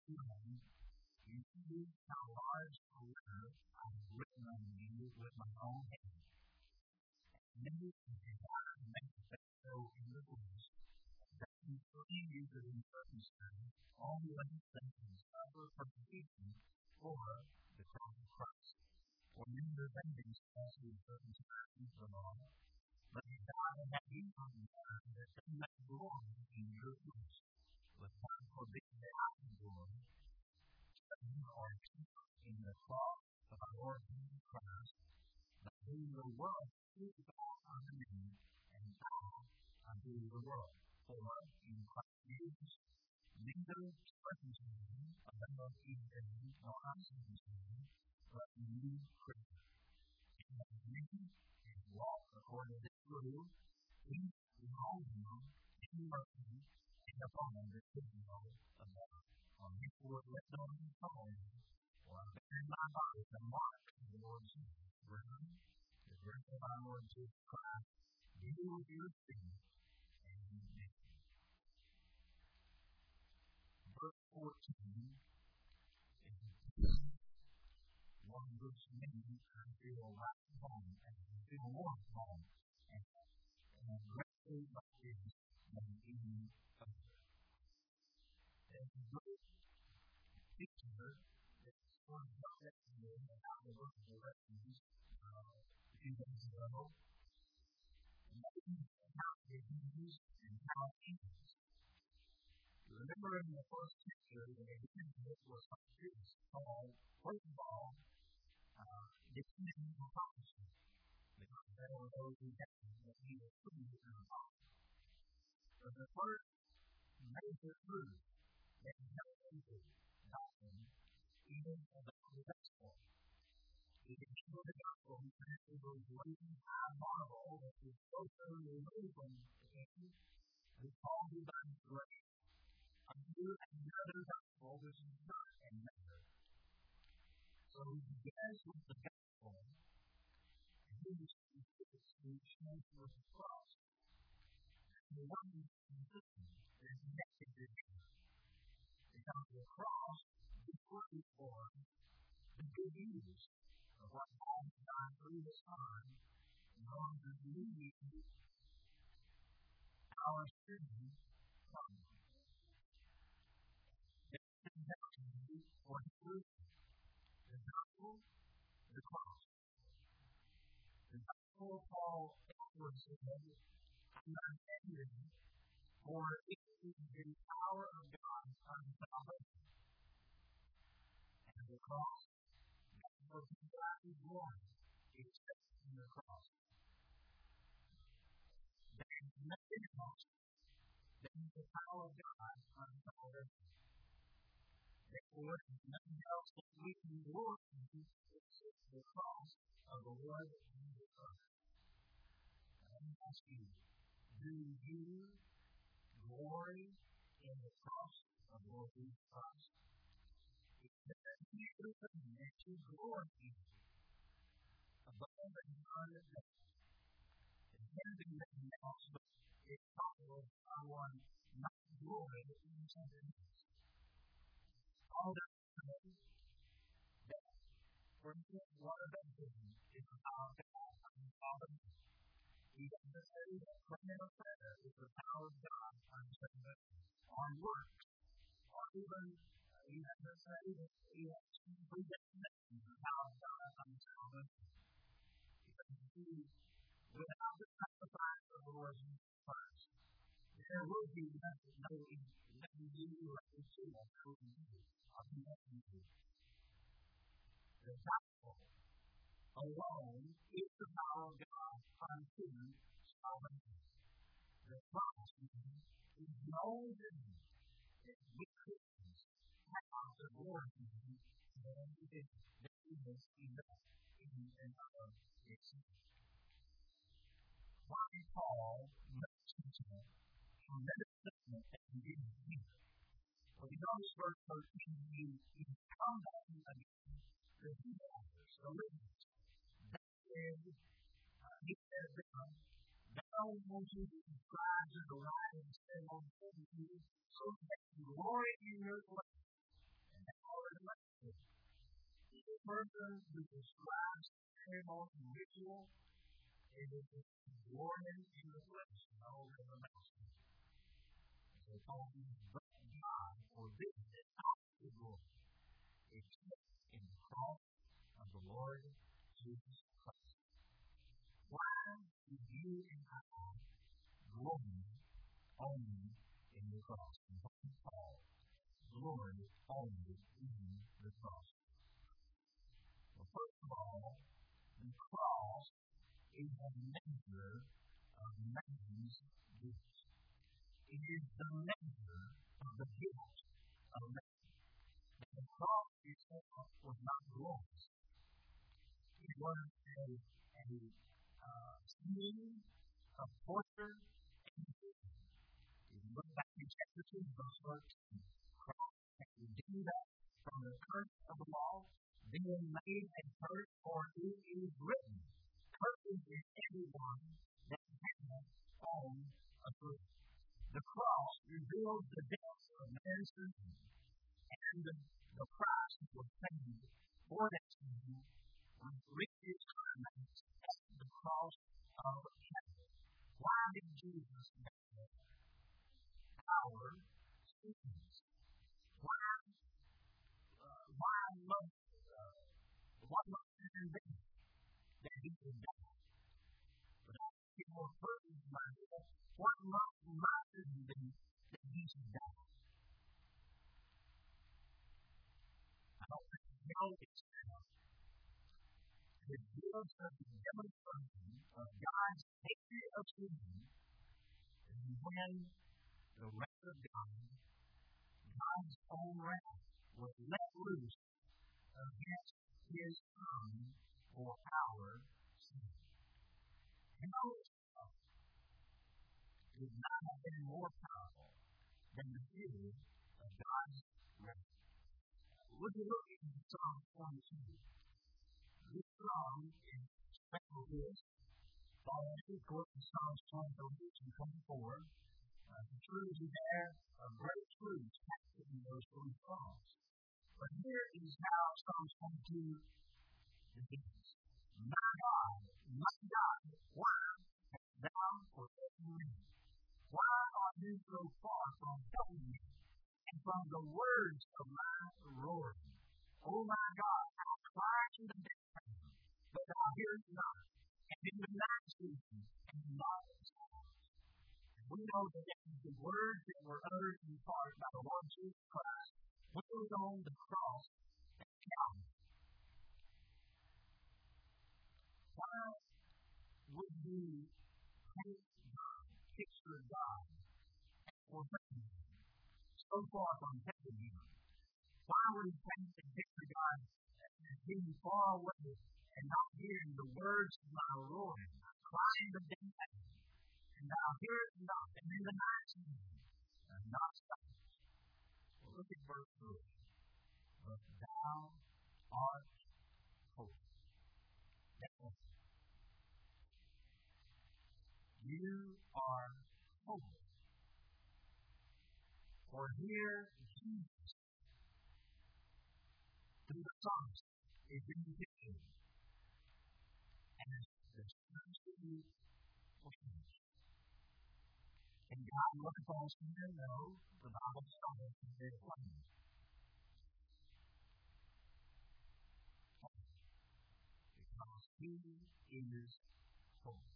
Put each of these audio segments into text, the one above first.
feeling, you see how large a letter I've written on you with my own hand. Maybe God makes that so in the books that He fully uses in circumstance all the other things suffer persecution for the cross of Christ. For many of the things also in circumstances of all, but God had you on the earth that they might glory in your fruits. With God forbid that I can glory, but you are in the cross of our Lord Jesus Christ, by whom the world is God unto me, and I unto the world. For in Christ Jesus, neither circumcision availeth anything, nor uncircumcision, but a new creature. And that man is walk according to this rule, each behold him in mercy, and upon the signal of God. On this word, let no man follow him, for I bear in my body the mark of the Lord Jesus. Brethren, the grace of our Lord Jesus Christ, be with your spirit. Amen. Verse 14 is one which many feel right home and feel warm home, and greatly like this than even other. There's a great picture that's sort of got that to me about the book of the Lessons a few days ago. And that is how it is and how it ends. Remember in the first picture, the evangelist was like this, called, first of all, defending the prophecy, because there were those who doubted that he was truly the Son of God. But the first major truth that he held into doctrine is about the gospel. He didn't know the gospel, he said it was waiting, I marvel that he spoke to remove from the king, who called you by his grace, unto another gospel which is not another. So he begins with the gospel, and he was consistent with the cross. And the one who's consistent is connected to him. Because the cross is for the good news of what God has done through the Son in order to relieve our sins from Him. For the truth, the gospel, the cross. The gospel, Paul Edwards said, I'm not offended, for it is the power of God unto salvation. And the cross, for God's glory, is in the cross. There is nothing else than the power of God unto salvation. Therefore, nothing else that we can glory in except the cross of the Lord Jesus Christ. Let me ask you, do you glory in the cross of the Lord Jesus Christ? Is there anything that you glory in above and beyond that? It can be nothing else, but it's possible for someone not to glory in something else. All that that, for instance, water baptism is the power of God unto salvation. He doesn't say that praying a prayer is the power of God unto salvation. On works, or even he doesn't say that he has predestination is the power of God unto salvation. Because without the sacrifice of the Lord Jesus Christ, there will be nothing you like to see that will be you. The gospel alone is the power of God unto salvation. The cross is the only thing that we Christians have the glory in, and it is enough in our existence. Why Paul mentions a tremendous statement that he didn't hear. Well, he goes verse 13, he comes back again. The Hebrews, the Libyans, he says, thou wants you to subscribe to the light and stand on the you, so that you glory in your flesh. person who describes ceremony and ritual is glorying in the flesh, no everlasting. So Paul says, but God, for this is not the glory, except in the cross of the Lord Jesus Christ. Why do you and I glory only in the cross? And Paul, glory only in the cross. Well, first of all, the cross is a measure of man's guilt. It is the measure of the guilt of man. The cross itself was not glorious. It was a scene of torture and sin. If you look back in chapter 2, verse 13, Christ had redeemed us from the curse of the law, being made a curse, for it is written, cursed is everyone that hangeth on a tree. The cross reveals the depth of man's sin, and the price that was paid for that sin reached its climax at the cross of Calvary. Why did Jesus die our sins? Why must man be that he would die? But I think more personally, what must my sin be that he should die? I don't think we know it's enough. It gives us a demonstration of God's hatred of sin, and when the wrath of God, God's own wrath, was let loose against his Son for our sin. Hell itself could not have been more powerful than the fury of God's wrath. Would you look at Psalm 22? This psalm is special to us. Of course, in Psalms 23 and 24, the truths there are great truths captured in those three psalms. But here is how Psalms 22 begins. My God, why hast thou forsaken me? Why art you so far from helping me, and from the words of my roaring? O my God, I cry in the daytime, but thou hearest not, and in the night season, and not sound. We know that the words that were uttered in part by the Lord Jesus Christ when he was on the cross at Calvary. Why would you hate God, picture God, or so far from heaven? Why would he paint and picture God as being far away and not hearing the words of my roaring, crying the daytime, and thou hearest not, and in the night season, and not silent? Well, look at verse 3. But thou art holy. You are holy. For here Jesus, through the psalmist, is being pictured as the substitute for sinners. And God looks upon sin and knows the Bible tells us in very plain. Because he is holy.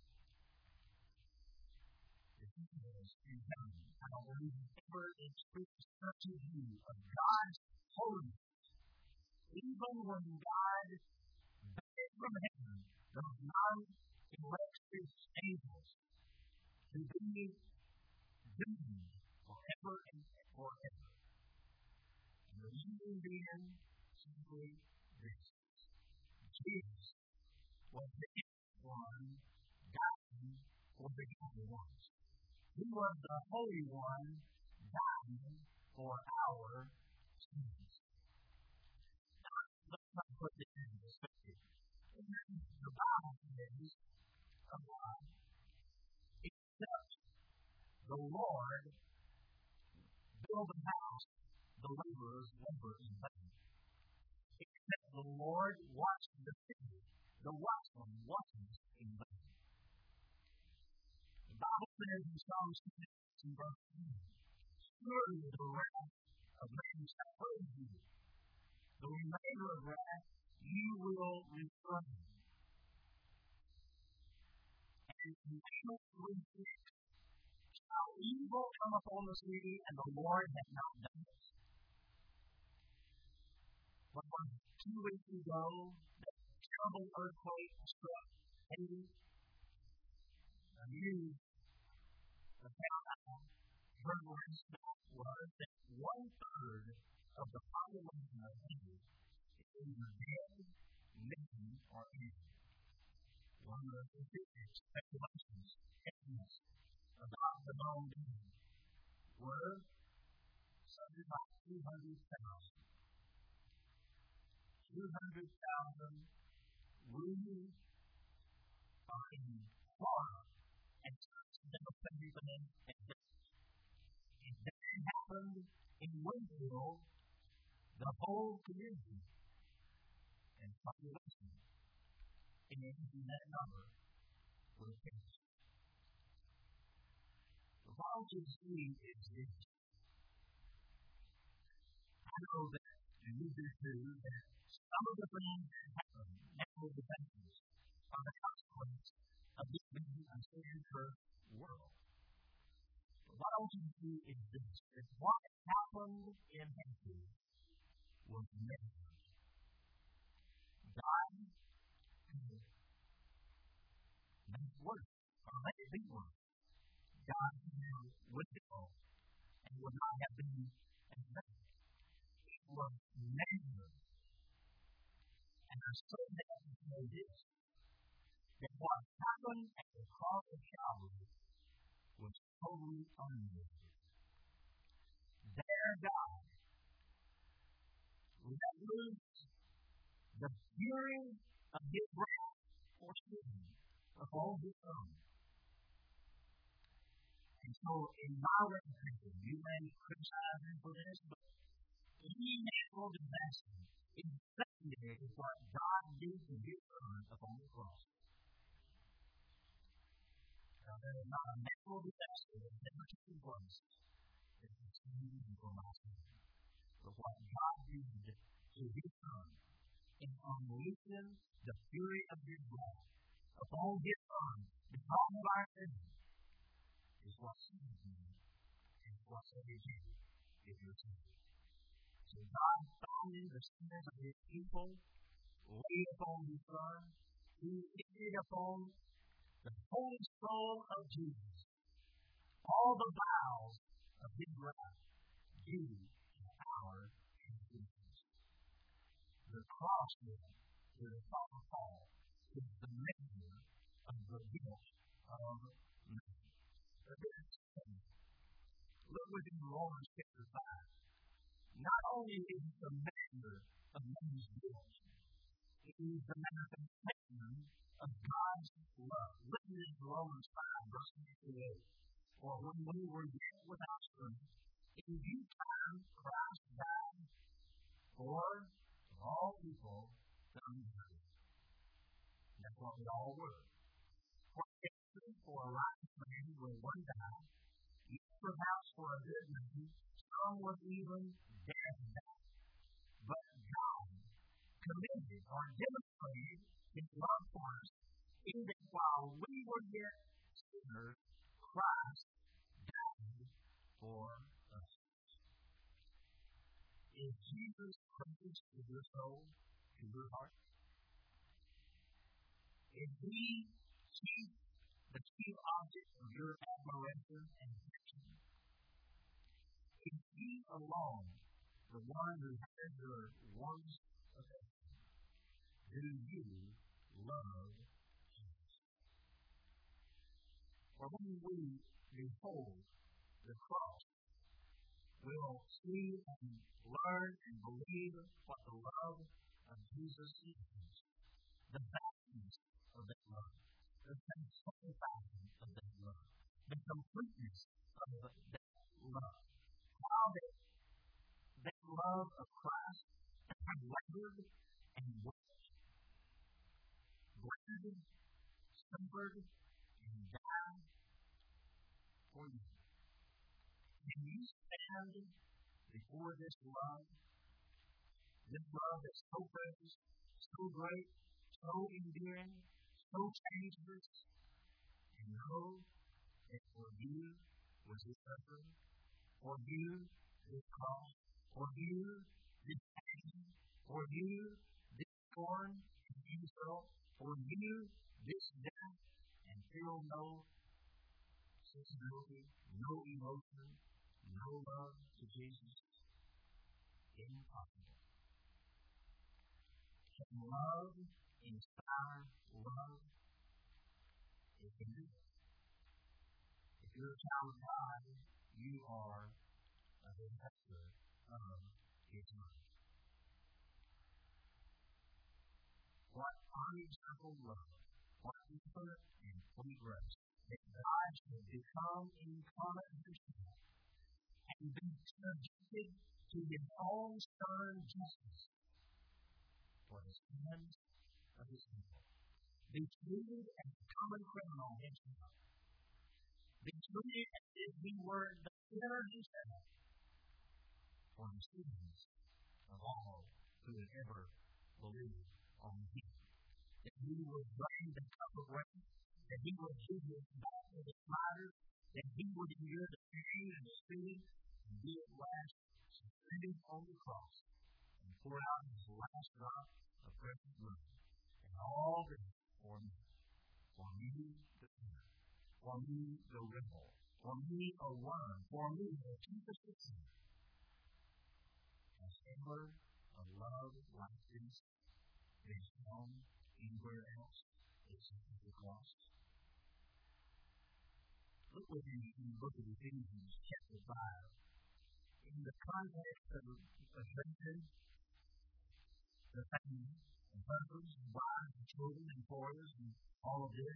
If he is in heaven, I don't believe he ever experienced such a view of God's holiness. Even when God begged from heaven those non-elected angels to be doomed forever and forever. And the reason being simply this: Jesus was the innocent one dying for the guilty ones. He was the Holy One dying for our sins. Now, let's not put this in perspective. The Bible says of God, except the Lord build a house, the laborers labor in vain. Except the Lord watched the city. The watchman watches in vain. The Bible says in Psalm 66 and verse 10, surely the wrath of man shall praise you. The remainder of wrath you will refrain. And in Amos 3:6, shall evil come upon the city, and the Lord hath not done it. But 2 weeks ago, that terrible earthquake struck Haiti. The news found out, heard last night, was that 1/3 of the population of Haiti is either dead, missing, or injured. One of the statistics, speculations, estimates about the known damage were something like 200,000. 200,000 wounded are in Florida and devastated them and death. If that happened in Winfield, the whole community and population in that number would perish. The volunteer scheme is this. I know that, and you do too, that some of the things that happen, natural disasters, are the consequence of this being a sin-cursed world. But what I want you to see is this, that what happened in Haiti was made. God could make it worse, or make it be worse. God could withdraw, and would not have been as bad. It was measured. And I say that to say this, that what happened at the cross of Calvary was totally unmeasured. There God let loose the fury of his wrath for sin upon his Son. And so in my reputation, you may criticize him for this, but any natural disaster is secondary to what God did to his Son upon the cross. Now, there is not a natural disaster that never took place that is excused for my sin. But what God did to his Son in unleashing the fury of his wrath upon his Son because of our sin is what saves you and what saves you if you're saved. So God found in the sins of his people, laid upon his Son, he laid upon the holy soul of Jesus all the bowels of his wrath due to our transgressions. The cross where the Apostle Paul is the measure of the guilt of man. Look within Romans chapter 5. Not only is it the measure of man's guilt, it is the manifestation of God's love. Listen to Romans 5, verse 28. For when we were yet without strength, in due time Christ died for all people that we have. That's what we all were. For a righteous man will one die, yet perhaps for a good man, some would even dare to die. But God commended or demonstrated his love for us, in that while we were yet sinners, Christ died for us. Is Jesus precious to your soul, to your heart? Is he the chief object of your admiration and affection? Is he alone the one who has your warmest affection? Do you love Jesus? For when we behold the cross, we'll see and learn and believe what the love of Jesus is. The vastness of that love. The sanctification of that love. The completeness of that love. How that love of Christ has labored and suffered, and died for you. Can you stand before this love? This love that's so precious, so great, so endearing, so changeless, and know that for you was His suffering, for you this cross, for you this pain, for you this scorn and insult, for you this death, and feel no sensibility, no emotion, no love to Jesus? Impossible. Can love inspire love? It can do it. If you're a child of God, you are a vector of His love. What unexampled love, what infinite and free grace, that God should become incarnate Himself and be subjected to His own stern justice for the sins of His people. Be treated as a common criminal Himself. Be treated as if He were the sinner Himself for the sins of all who have ever believed on Him. That He would drain the cup of wrath, that He would give His back to the smiters, that He would endure the pain and the spitting, and be at last suspended on the cross, and pour out His last drop of precious blood. And all this for me, the sinner, for me, the rebel, for me, a worm, for me, the cheapest of sinners. Has ever a love like this been shown anywhere else except at the cross? Look with me in the book of Ephesians, chapter 5. In the context of addressing the family, and husbands, and wives, and children, and employers, and all of this,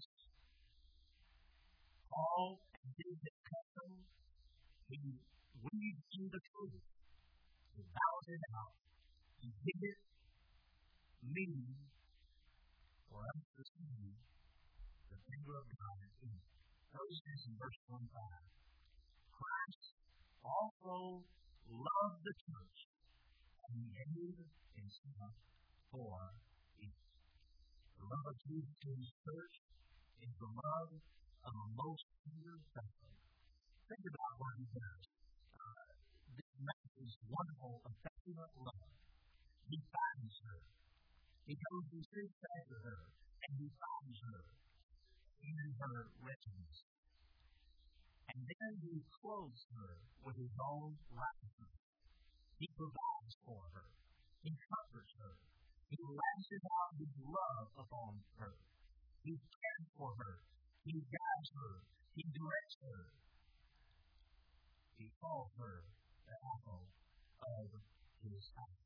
Paul did the custom. He weaved in the truth. He bowed it out. He did it meaning for us to see the finger of God in it. Notice this in verse 25. Christ also loved the church and He gave Himself for it. The love of Jesus to His church is the love of a most tender family. Think about what He does. This man is wonderful, affectionate love. He finds her. He goes and seeks after her, and He finds her in her wretchedness. And then He clothes her with His own righteousness. He provides for her. He comforts her. He lashes out His love upon her. He cares for her. He guides her. He directs her. He calls her the apple of His eye.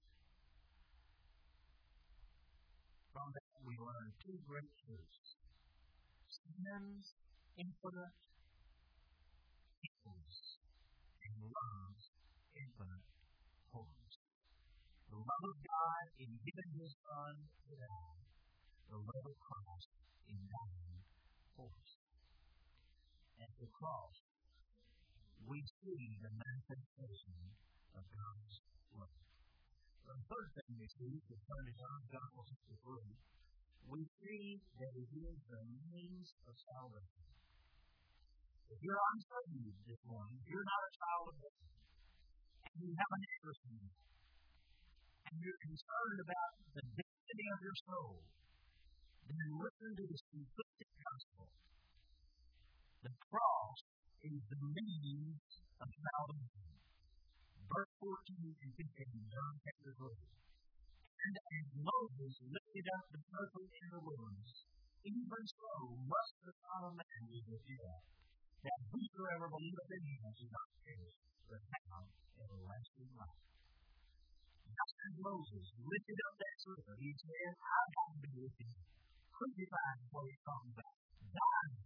From that we learn two great truths. Sin's infinite equals and love's infinite wholeness. The love of God in giving His Son to die. The love of Christ in dying for us. At the cross, we see the manifestation of God's love. The third thing we see, to turn to John's Gospel, chapter 3, we see that it is the means of salvation. If you're unsaved this morning, if you're not a child of God, and you have an interest in it, and you're concerned about the destiny of your soul, then listen to the simplistic gospel. The cross is the means of salvation. Verse 14 and 15, John chapter 3. And as Moses lifted up the serpent in the wilderness, even so must the Son of Man be lifted up, that whosoever believeth in Him should not perish, but have everlasting life. Just as Moses lifted up that serpent, he said, I have been lifted up. Crucified is what he's talking about. Dying.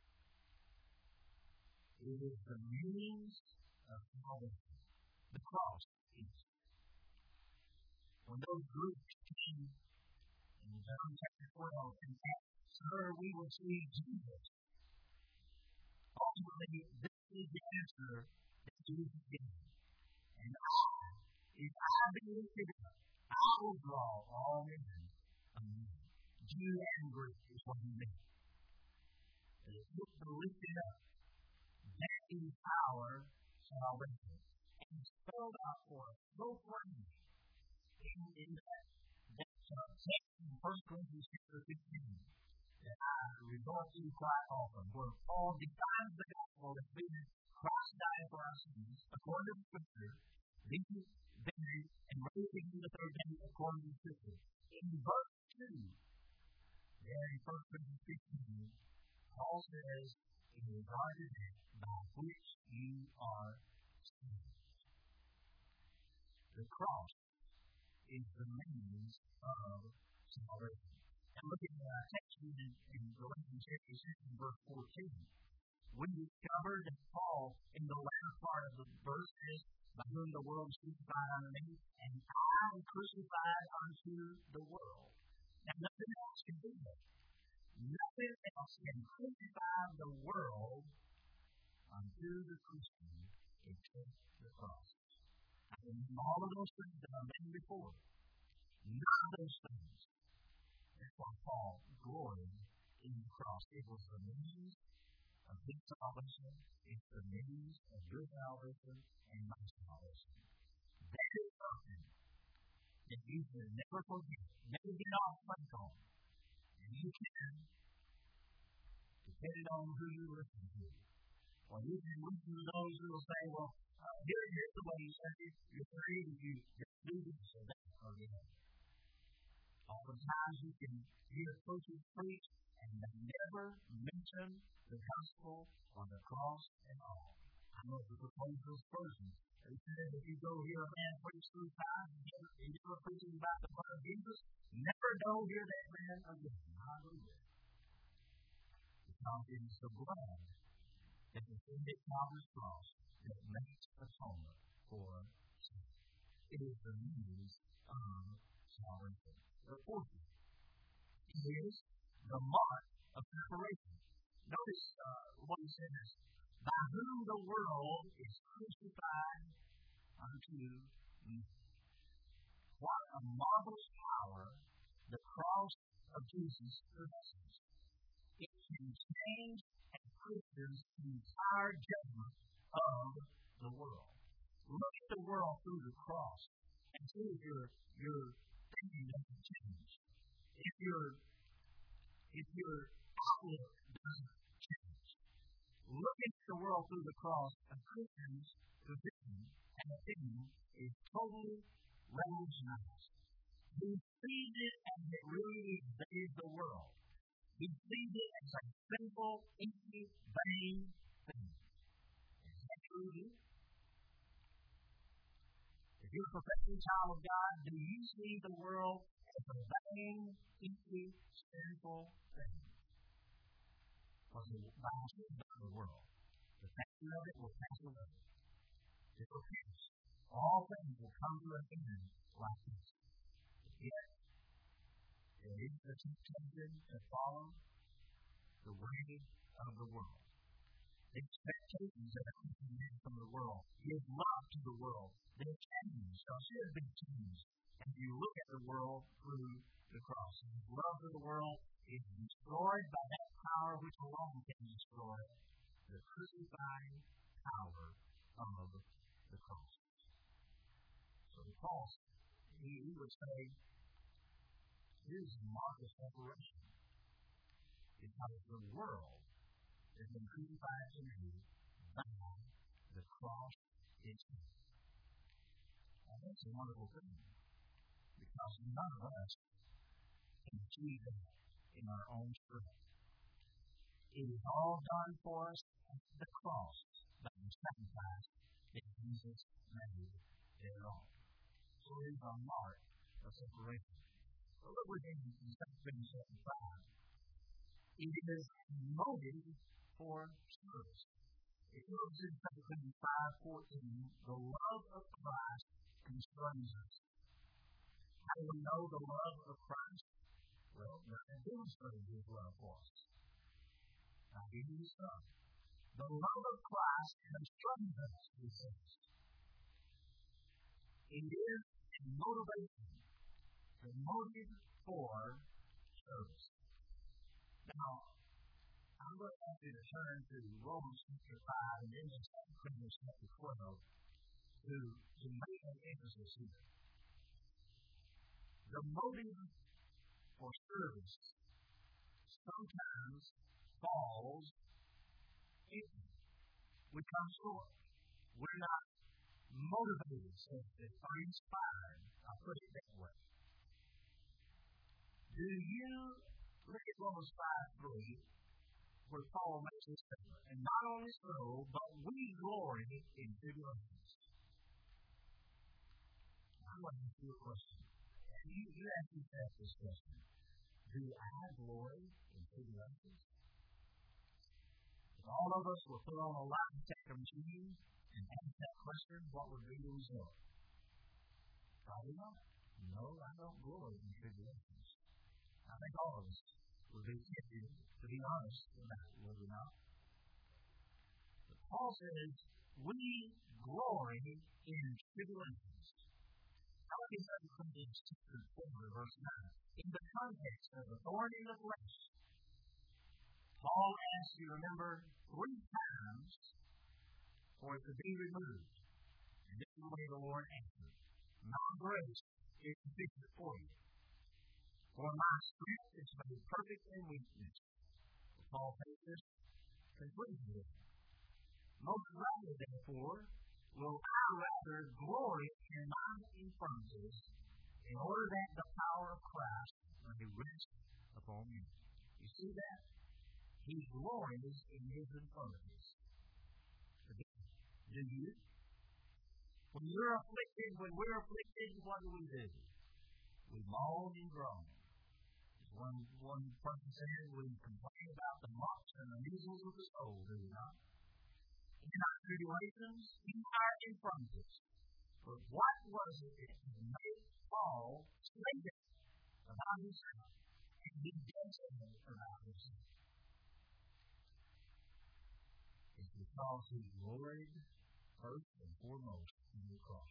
It is the means of salvation. The cross is. When those groups came in John chapter 12 and asked Sir, we will see Jesus. Ultimately, this is the answer that Jesus gave. And if I be lifted up, I will draw all men unto me. Jew and Greek is what he meant. Look to lift it up. That is our salvation. And it's spelled out for us so plainly in that text in 1 Corinthians chapter 15 that I resort to quite often, where Paul defines the gospel as being Christ died for our sins, according to the Scripture, being buried, and raised again the third day, according to the Scripture. In verse 2, there in 1 Corinthians 15, Paul says, in regard to that, by which you are saved. The cross is the means of salvation. And look at the text in Galatians chapter 6 verse 14. We discover that Paul, in the latter part of the verse, says, by whom the world is crucified unto me, and I am crucified unto the world. And nothing else can do that. Nothing else can crucify the world unto the Christian except the cross. And all of those things that I mentioned before, none of those things. That's why Paul gloried in the cross. It was the means of his salvation. It's the means of your salvation and my salvation. That is something that you should never forget. Never get off track on. And you can, depending on who you listen to. Or you can listen to those who will say, well, here's the way you say it. You're free to do this or that or the other. Oftentimes you can hear preachers preach and they never mention the gospel or the cross at all. I know the proposals person. They said if you go hear a man preach 3 times and never preaching about the blood of Jesus, never go hear that man again. Hallelujah. Because it is the blood that is in the Calvary's cross that makes atonement for sin. It is the means of salvation. The fourth is the mark of separation. Notice what he says, by whom the world is crucified unto me. What a marvelous power the cross of Jesus possesses. It can change a Christian's entire judgment of the world. Look at the world through the cross and see if your thinking doesn't change. If your outlook doesn't change. Looking at the world through the cross, a Christian's position and opinion is totally revolutionized. He sees it as it really is. That is the world. He sees it as a simple, empty, vain thing. Is that true of you? If you're a professing child of God, do you see the world as a vain, empty, sinful thing? Because the Bible says about the world, the passion of it will pass away. It will pass. All things will come to an end like this. Yet, there is a temptation to follow the way of the world. The expectations that are coming from the world, his love to the world, they change, or should be changed. And you look at the world through the cross. His love to the world is destroyed by that power which alone can destroy the crucifying power of the cross. So the cross, he would say, here's the mark of separation. Because the world has been crucified to me by the cross itself. And that's a wonderful thing. Because none of us can achieve that in our own strength. It is all done for us at the cross by the sacrifice that Jesus made thereon. So it is a mark of separation. So look with him in 2 Corinthians 5. It is a motive for service. It goes in 2 Corinthians 5:14. The love of Christ constrains us. How do we know the love of Christ? Well, God has demonstrated His love for us. Now, here His Son. The love of Christ has strengthened us, He says. It is a motivation, a motive for service. Now, I'm going to ask you to turn to Romans chapter 5 and then 2 Corinthians chapter 12 to make an emphasis here. The motive for service sometimes falls empty. We come short. We're not motivated, or inspired. I'll put it that way. Do you look at Romans 5:3, where Paul makes this statement? And not only so, but we glory in tribulations. I'm going to ask you a question. You ask yourself this question. Do I glory in tribulations? If all of us were put on a lie detector machine and ask that question, what would be the result? Probably not. No, I don't glory in tribulations. I think all of us would be tempted to be honest about it, would we not? But Paul says, we glory in tribulations. Now look at 2 Corinthians chapter 4, verse 9. In the context of the thorn in the flesh, Paul asks you, remember, 3 times for it to be removed. And this is the way the Lord answered. My grace is sufficient for you. For my strength is made perfect in weakness. Paul takes this conclusion. Most gladly, therefore, will I rather glory in my infirmities, in order that the power of Christ may rest upon me. You see that? He glories in his infirmities. Do you? When we're afflicted, what do? We moan and groan. One person said we complain about the mumps and the measles of the soul, do we not? In our tribulations, in our infirmities. But what was it that made Paul say that about himself? And he did say that about himself. It's because he gloried first and foremost in the cross.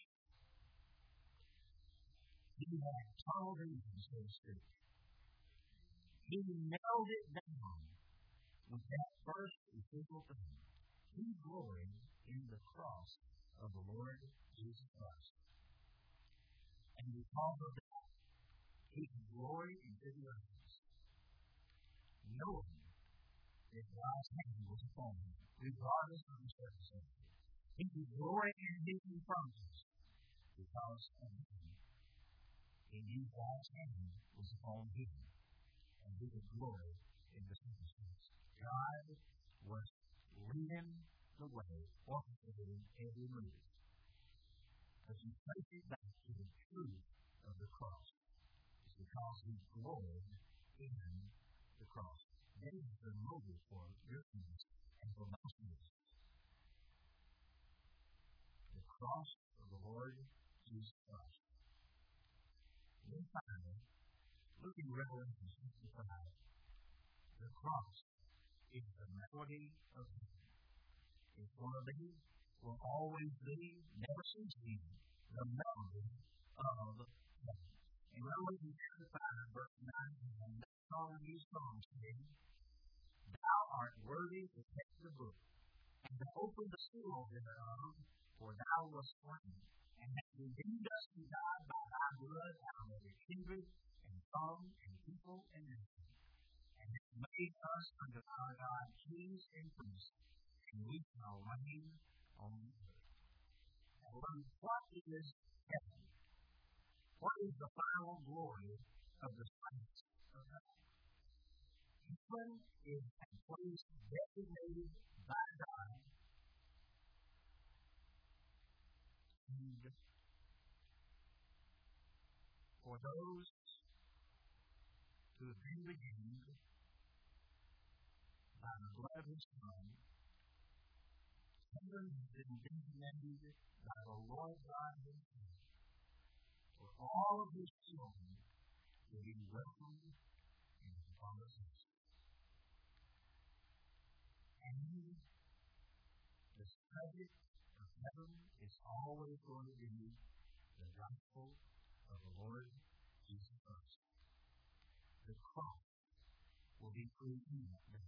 He had tunnel vision, so to speak. He nailed it down with that first essential thing. He gloried in the cross of the Lord Jesus Christ. And because of that, he gloried in tribulations, knowing that God's hand was upon him, regardless of the circumstances. He gloried in his infirmities because of him. He knew God's hand was upon him, and he would glory in the circumstances. God was leading the way, orchestrating every move. As you trace it back to the truth of the cross, it's because he gloried in the cross. That is the motive for your peace and for my peace. The cross of the Lord Jesus Christ. And then finally, look in Revelation 65. The cross is the melody of heaven. It's one of these will always be, never cease being, the melody of heaven. In Revelation 65, verse 9, and that song of these songs saying, Thou art worthy to take the book, and to open the seal thereof, for thou wast slain, and hast redeemed us to God by thy blood out of every kindred, and tongue, and people, and nation, and hast made us unto our God kings and priests, and we shall reign on the earth. And what is heaven? What is the final glory of the saints of God? Heaven is a place designated by God and for those who have been redeemed by the blood of his Son. Heaven has been designated by the Lord God himself for all of his children to be welcomed Father says. And the subject of heaven is always going to be the gospel of the Lord Jesus Christ. The cross will be proven that day.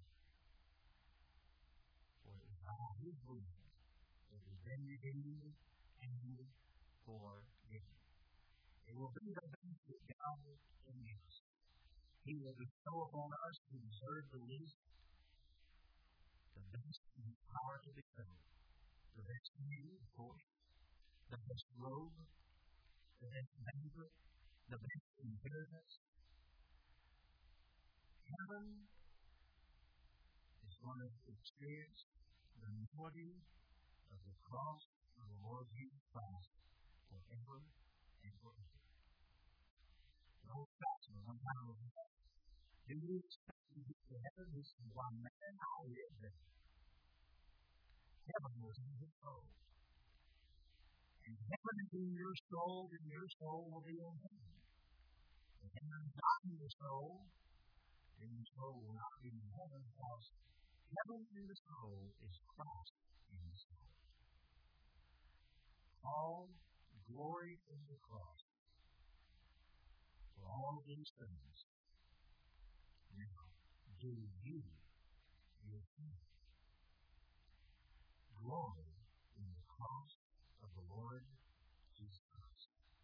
For it is by His blood that we've been redeemed and forgiven. It will be the best that God can give us. He will bestow upon us who deserve the least the best in His power to bestow. The best meal, of course, the best robe, the best banquet, the best inheritance. Heaven is going to experience the melody of the cross of the Lord Jesus Christ forever and forever. The old pastor one time was asked, do you expect to get to heaven? He said, why, man, I live there. Heaven was in his soul. And heaven is in your soul, and your soul will be in heaven. If heaven is not in your soul, then your soul will not be in heaven, because heaven in the soul is Christ in the soul. All glory in the cross for all these things. Now, do you your thing? Glory in the cross of the Lord Jesus Christ.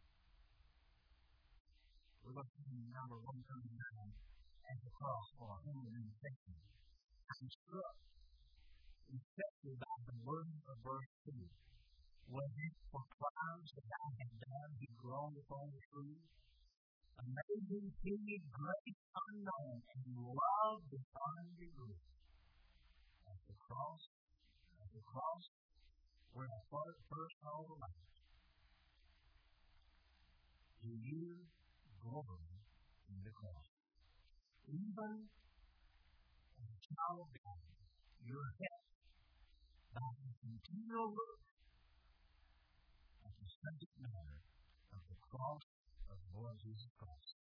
We're going to see number 139 at the cross for our own infection. I'm struck, infected by the burden of verse 2. Was it for crimes that I had done he groaned upon the tree? Amazing pity, grace unknown, and love beyond degree. At the cross, where I first saw the light. Do you glory in the cross? Even as a child of God, your help by the continual look at the subject matter of the cross of the Lord Jesus Christ.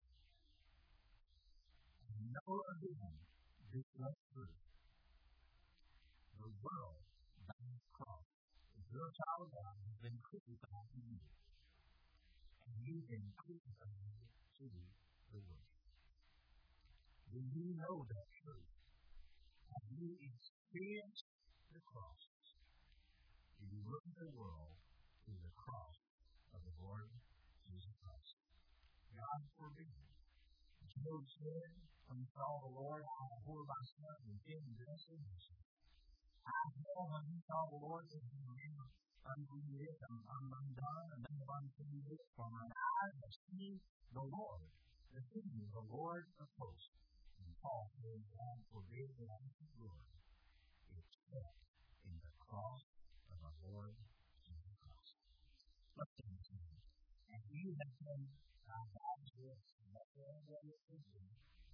And know again this was true. The world by the cross, if you're a child of God, has been crucified to you. And you've been crucified to the world. Do you know that truth? Have you experienced the cross? Do you look at the world through the cross of the Lord Jesus Christ? God forbid. Job said, when he saw the Lord, I abhor myself and sin and sin. I abhor when he saw the Lord, and he ran unclean lips, I'm undone, and then unclean lips, for my eyes have seen the Lord, the Lord of hosts. And Paul said, God forbid that I should glory, except in the cross of our Lord Jesus Christ. Let's sing this morning. And you have been our God's grace, and that's all that is to do.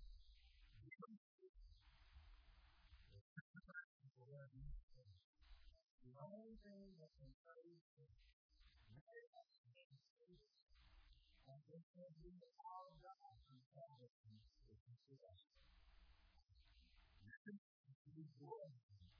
The only thing that can praise Him, very much in Jesus, and this will be the power of God from salvation is to us. To be glorified